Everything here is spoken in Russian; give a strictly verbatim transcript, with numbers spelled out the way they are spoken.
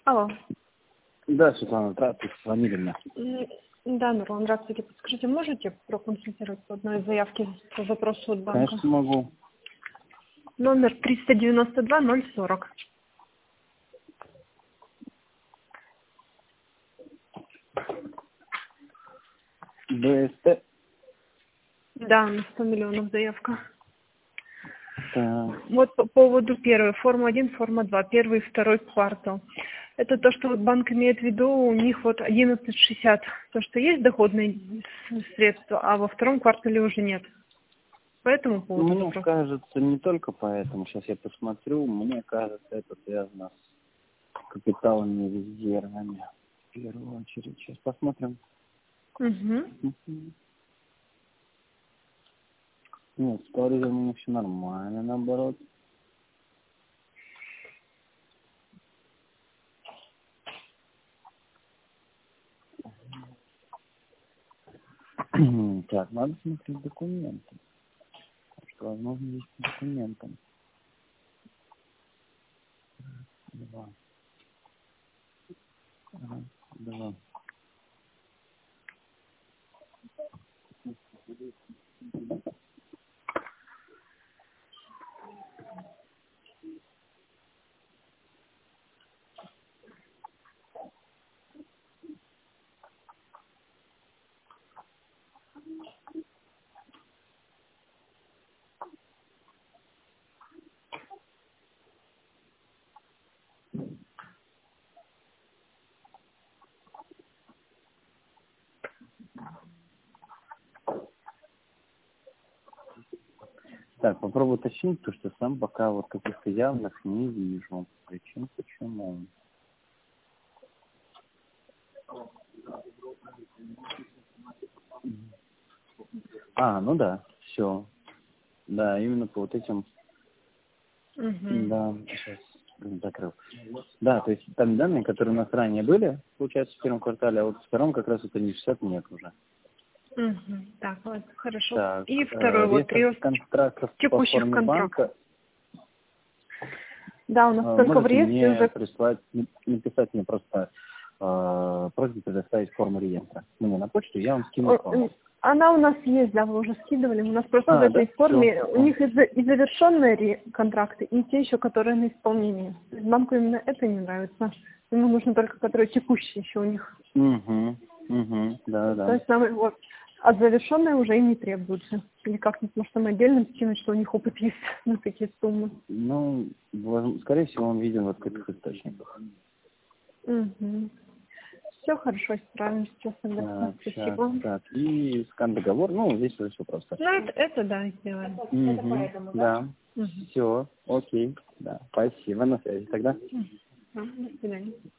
Алло. Да, Светлана, здравствуйте, звонили мне. Да, Нурлан, здравствуйте. Подскажите, можете проконсультировать по одной заявке по запросу от банка? Конечно, могу. Номер триста девяносто два ноль сорок. БСТ. Да, на сто миллионов заявка. Так. Вот по поводу первой. Форма один, форма два. Первый и второй квартал. Это то, что вот банк имеет в виду, у них вот одиннадцать шестьдесят. То, что есть доходные средства, а во втором квартале уже нет. По этому поводу Мне вопрос. кажется, не только поэтому. Сейчас я посмотрю. Мне кажется, это связано с капиталами и резервами. В первую очередь. Сейчас посмотрим. Угу. Нет, с парижем у них все нормально, наоборот. Так, надо смотреть документы. Что, возможно, есть документом. Два. Раз, два. Так, попробую уточнить, потому что сам пока вот каких-то явных не вижу. Причин почему. А, ну да, все. Да, именно по вот этим. Угу. Да, сейчас закрыл. Да, то есть там данные, которые у нас ранее были, получается, в первом квартале, а вот в втором как раз это не шестьдесят нет уже. Угу. Так, вот, хорошо. Так, И второй, э, вот, реестр реестр контрактов по текущих форме контрактов. банка. Да, у нас Э, только в можете реестре мне уже... прислать, написать мне просто э, просьбу предоставить форму реестра. Мне на почту, я вам скину форму. Она у нас есть, да, вы уже скидывали. У нас просто в А, да? этой форме, Все. у них и, за- и завершенные ре- контракты, и те еще, которые на исполнении. То есть банку именно это не нравится. Ему нужно только, которые текущие еще у них. Угу, угу, да, То да. есть нам вот от завершенной уже и не требуется. Или как-нибудь, может, там отдельно скинуть, что у них опыт есть на такие суммы. Ну, воз- скорее всего, он виден в открытых источниках. Угу. Все хорошо, справимся. Сейчас тогда. Так, сейчас, Спасибо. так, и скан договор, ну, здесь уже все просто. Ну, это, это да, сделаем. Угу, да, Угу. все, окей, да, спасибо, на связи тогда. Угу. До свидания.